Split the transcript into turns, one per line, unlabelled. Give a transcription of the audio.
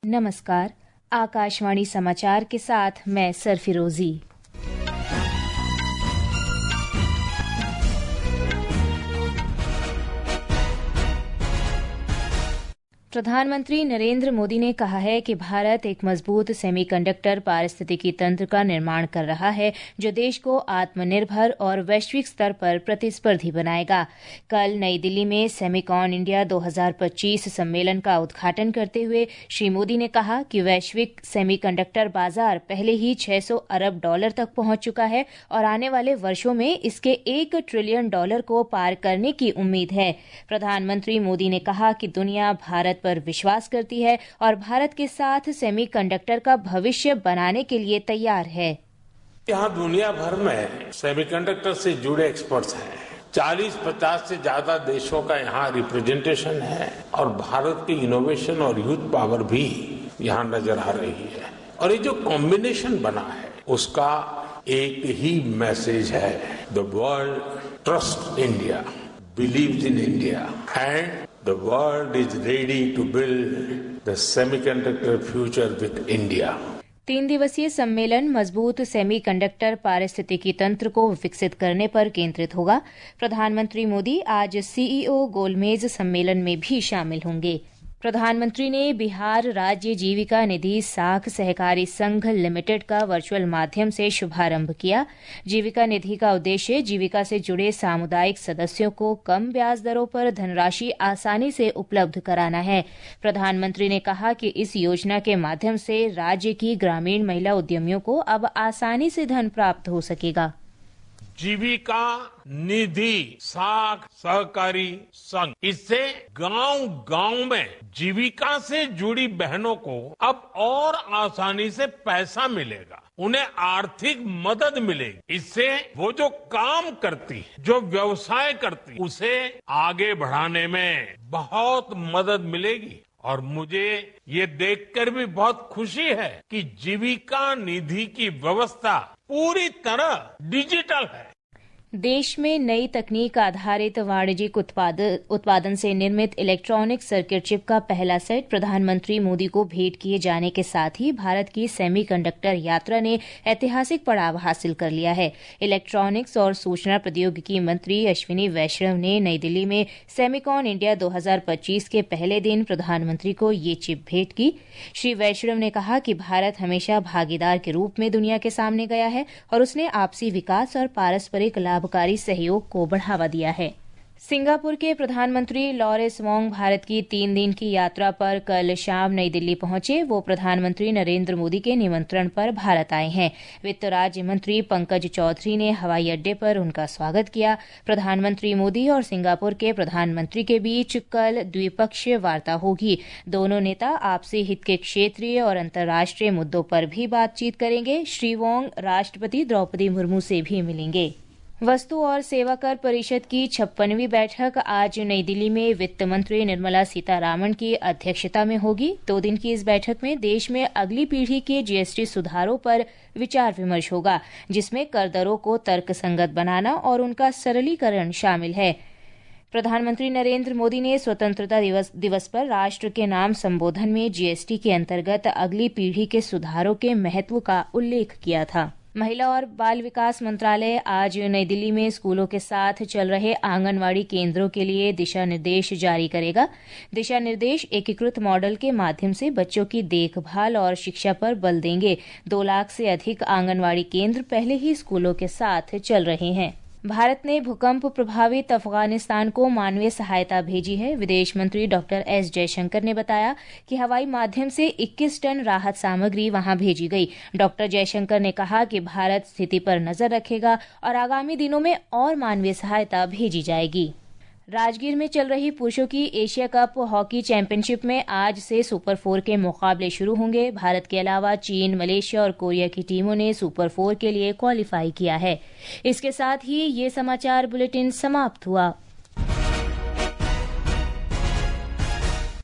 नमस्कार। आकाशवाणी समाचार के साथ मैं सरफिरोजी। प्रधानमंत्री नरेंद्र मोदी ने कहा है कि भारत एक मजबूत सेमीकंडक्टर पारिस्थितिकी तंत्र का निर्माण कर रहा है जो देश को आत्मनिर्भर और वैश्विक स्तर पर प्रतिस्पर्धी बनाएगा। कल नई दिल्ली में सेमिकॉन इंडिया 2025 सम्मेलन का उद्घाटन करते हुए श्री मोदी ने कहा कि वैश्विक सेमीकंडक्टर बाजार पहले ही $600 अरब तक पहुंच चुका है और आने वाले वर्षों में इसके $1 ट्रिलियन को पार करने की उम्मीद है। प्रधानमंत्री मोदी ने कहा कि दुनिया भारत पर विश्वास करती है और भारत के साथ सेमीकंडक्टर का भविष्य बनाने के लिए तैयार है।
यहाँ दुनिया भर में सेमीकंडक्टर से जुड़े एक्सपर्ट्स हैं। 40-50 से ज्यादा देशों का यहाँ रिप्रेजेंटेशन है और भारत की इनोवेशन और यूथ पावर भी यहाँ नजर आ रही है। और ये जो कॉम्बिनेशन बना है उसका एक ही मैसेज है, the world trust India, believes in India, and the world is ready to build the semiconductor future with India.
3 दिवसीय सम्मेलन मजबूत सेमीकंडक्टर पारिस्थितिकी तंत्र को विकसित करने पर केंद्रित होगा। प्रधानमंत्री मोदी आज सीईओ गोलमेज सम्मेलन में भी शामिल होंगे। प्रधानमंत्री ने बिहार राज्य जीविका निधि साख सहकारी संघ लिमिटेड का वर्चुअल माध्यम से शुभारंभ किया। जीविका निधि का उद्देश्य जीविका से जुड़े सामुदायिक सदस्यों को कम ब्याज दरों पर धनराशि आसानी से उपलब्ध कराना है। प्रधानमंत्री ने कहा कि इस योजना के माध्यम से राज्य की ग्रामीण महिला उद्यमियों को अब आसानी से धन प्राप्त हो सकेगा।
जीविका निधि साख सहकारी संघ, इससे गांव-गांव में जीविका से जुड़ी बहनों को अब और आसानी से पैसा मिलेगा, उन्हें आर्थिक मदद मिलेगी। इससे वो जो काम करती, जो व्यवसाय करती, उसे आगे बढ़ाने में बहुत मदद मिलेगी। और मुझे ये देखकर भी बहुत खुशी है कि जीविका निधि की व्यवस्था पूरी तरह डिजिटल है।
देश में नई तकनीक आधारित वाणिज्यिक उत्पादन से निर्मित इलेक्ट्रॉनिक सर्किट चिप का पहला सेट प्रधानमंत्री मोदी को भेंट किए जाने के साथ ही भारत की सेमीकंडक्टर यात्रा ने ऐतिहासिक पड़ाव हासिल कर लिया है। इलेक्ट्रॉनिक्स और सूचना प्रौद्योगिकी मंत्री अश्विनी वैष्णव ने नई दिल्ली में सेमिकॉन इंडिया 2025 के पहले दिन प्रधानमंत्री को ये चिप भेंट की। श्री वैष्णव ने कहा कि भारत हमेशा भागीदार के रूप में दुनिया के सामने गया है और उसने आपसी विकास और पारस्परिक लाभकारी सहयोग को बढ़ावा दिया है। सिंगापुर के प्रधानमंत्री लॉरेंस वोंग भारत की 3 दिन की यात्रा पर कल शाम नई दिल्ली पहुंचे। वो प्रधानमंत्री नरेंद्र मोदी के निमंत्रण पर भारत आए हैं। वित्त राज्य मंत्री पंकज चौधरी ने हवाई अड्डे पर उनका स्वागत किया। प्रधानमंत्री मोदी और सिंगापुर के प्रधानमंत्री के बीच कल द्विपक्षीय वार्ता होगी। दोनों नेता आपसी हित के क्षेत्रीय और अंतर्राष्ट्रीय मुद्दों पर भी बातचीत करेंगे। श्री वोंग राष्ट्रपति द्रौपदी मुर्मू से भी मिलेंगे। वस्तु और सेवा कर परिषद की 56वीं बैठक आज नई दिल्ली में वित्त मंत्री निर्मला सीतारामन की अध्यक्षता में होगी। 2 दिन की इस बैठक में देश में अगली पीढ़ी के जीएसटी सुधारों पर विचार विमर्श होगा, जिसमें कर दरों को तर्कसंगत बनाना और उनका सरलीकरण शामिल है। प्रधानमंत्री नरेंद्र मोदी ने स्वतंत्रता दिवस पर राष्ट्र के नाम संबोधन में जीएसटी के अंतर्गत अगली पीढ़ी के सुधारों के महत्व का उल्लेख किया था। महिला और बाल विकास मंत्रालय आज नई दिल्ली में स्कूलों के साथ चल रहे आंगनवाड़ी केंद्रों के लिए दिशा निर्देश जारी करेगा। दिशा निर्देश एकीकृत मॉडल के माध्यम से बच्चों की देखभाल और शिक्षा पर बल देंगे। 2 लाख से अधिक आंगनवाड़ी केंद्र पहले ही स्कूलों के साथ चल रहे हैं। भारत ने भूकंप प्रभावित अफगानिस्तान को मानवीय सहायता भेजी है। विदेश मंत्री डॉक्टर एस जयशंकर ने बताया कि हवाई माध्यम से 21 टन राहत सामग्री वहां भेजी गई। डॉक्टर जयशंकर ने कहा कि भारत स्थिति पर नजर रखेगा और आगामी दिनों में और मानवीय सहायता भेजी जाएगी। राजगीर में चल रही पुरुषों की एशिया कप हॉकी चैंपियनशिप में आज से सुपर 4 के मुकाबले शुरू होंगे। भारत के अलावा चीन, मलेशिया और कोरिया की टीमों ने सुपर 4 के लिए क्वालिफाई किया है। इसके साथ ही ये समाचार बुलेटिन समाप्त हुआ।